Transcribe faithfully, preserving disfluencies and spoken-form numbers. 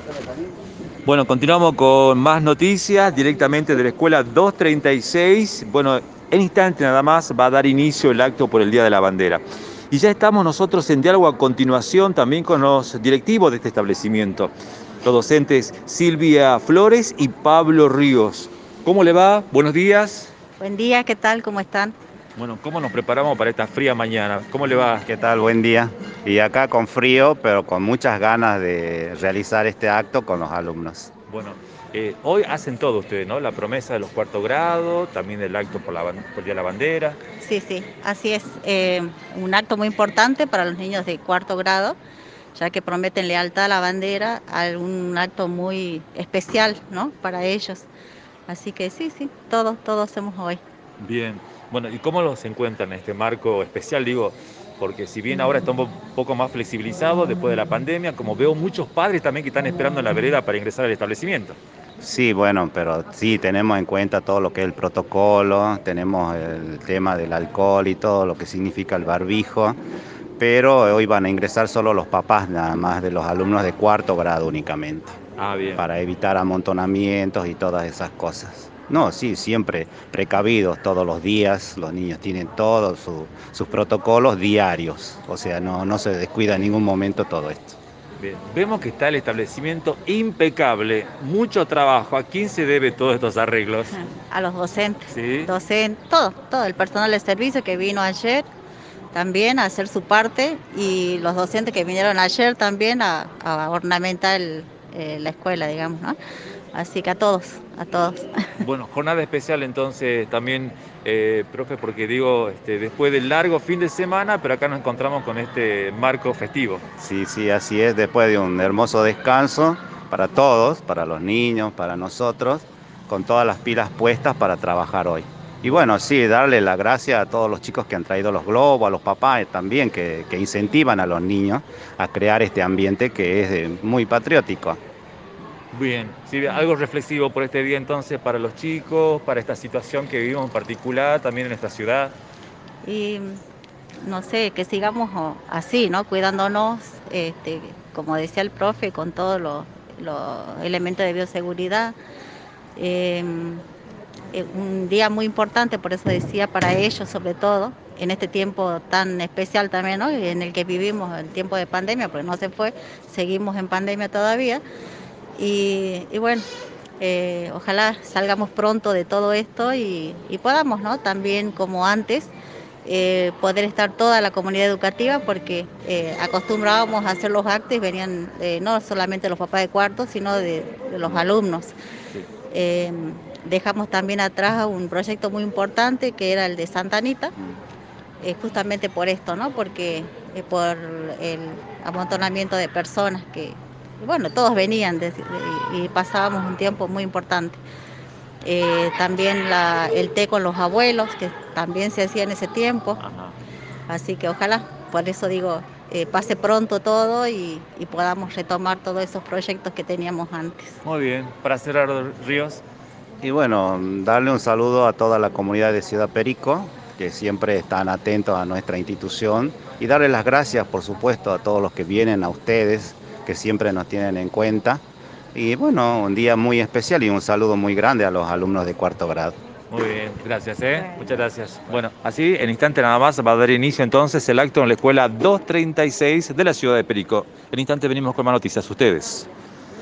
Bueno, continuamos con más noticias directamente de la escuela doscientos treinta y seis. Bueno, en instante nada más va a dar inicio el acto por el Día de la Bandera. Y ya estamos nosotros en diálogo a continuación también con los directivos de este establecimiento, los docentes Silvia Flores y Pablo Ríos. ¿Cómo le va? Buenos días. Buen día, ¿qué tal? ¿Cómo están? Bueno, ¿cómo nos preparamos para esta fría mañana? ¿Cómo le va? ¿Qué tal? Buen día. Y acá con frío, pero con muchas ganas de realizar este acto con los alumnos. Bueno, eh, hoy hacen todo ustedes, ¿no? La promesa de los cuarto grados, también el acto por, la, ban- por el Día de la Bandera. Sí, sí, así es. Eh, un acto muy importante para los niños de cuarto grado, ya que prometen lealtad a la bandera, a un acto muy especial, ¿no? Para ellos. Así que sí, sí, todo, todo hacemos hoy. Bien. Bueno, ¿y cómo los encuentran en este marco especial? Digo, porque si bien ahora está un po- poco más flexibilizado después de la pandemia, como veo muchos padres también que están esperando en la vereda para ingresar al establecimiento. Sí, bueno, pero sí tenemos en cuenta todo lo que es el protocolo, tenemos el tema del alcohol y todo lo que significa el barbijo, pero hoy van a ingresar solo los papás nada más de los alumnos de cuarto grado únicamente, Ah, bien. para evitar amontonamientos y todas esas cosas. No, sí, siempre precavidos todos los días, los niños tienen todos su- sus protocolos diarios, o sea, no, no se descuida en ningún momento todo esto. Bien. Vemos que está el establecimiento impecable, mucho trabajo. ¿A quién se debe todos estos arreglos? A los docentes, ¿Sí? docentes, todo, todo, el personal de servicio que vino ayer también a hacer su parte y los docentes que vinieron ayer también a, a ornamentar el, eh, la escuela, digamos, ¿no? Así que a todos, a todos. Bueno, jornada especial entonces también, eh, profe, porque digo, este, después del largo fin de semana, pero acá nos encontramos con este marco festivo. Sí, sí, así es, después de un hermoso descanso para todos, para los niños, para nosotros, con todas las pilas puestas para trabajar hoy. Y Bueno, bueno, sí, darle las gracias a todos los chicos que han traído los globos, a los papás también, que, que incentivan a los niños a crear este ambiente que es eh, muy patriótico. bien, sí, algo reflexivo por este día entonces para los chicos, para esta situación que vivimos en particular, también en nuestra ciudad. Y no sé, que sigamos o- así, ¿no? Cuidándonos, este, como decía el profe, con todos los, los elementos de bioseguridad. Eh, eh, un día muy importante, por eso decía, para ellos sobre todo, en este tiempo tan especial también, ¿no? En el que vivimos, el tiempo de pandemia, porque no se fue, seguimos en pandemia todavía. Y, y bueno, eh, ojalá salgamos pronto de todo esto y, y podamos, ¿no? También como antes, eh, poder estar toda la comunidad educativa, porque eh, acostumbrábamos a hacer los actos y venían eh, no solamente los papás de cuarto, sino de, de los alumnos. Sí. Eh, Dejamos también atrás un proyecto muy importante que era el de Santa Anita, eh, justamente por esto, ¿no? Porque eh, por el amontonamiento de personas que, bueno, todos venían de- de- y pasábamos un tiempo muy importante. Eh, también la, el té con los abuelos, que también se hacía en ese tiempo. Ajá. Así que ojalá, por eso digo, eh, pase pronto todo y, y podamos retomar todos esos proyectos que teníamos antes. Muy bien, para cerrar, Ríos. Y bueno, darle un saludo a toda la comunidad de Ciudad Perico, que siempre están atentos a nuestra institución, y darle las gracias, por supuesto, a todos los que vienen, a ustedes, que siempre nos tienen en cuenta. Y bueno, un día muy especial y un saludo muy grande a los alumnos de cuarto grado. Muy bien, gracias, ¿eh? Muchas Bueno. gracias. Bueno, así en instante nada más va a dar inicio entonces el acto en la escuela doscientos treinta y seis de la ciudad de Perico. En instante venimos con más noticias, ustedes.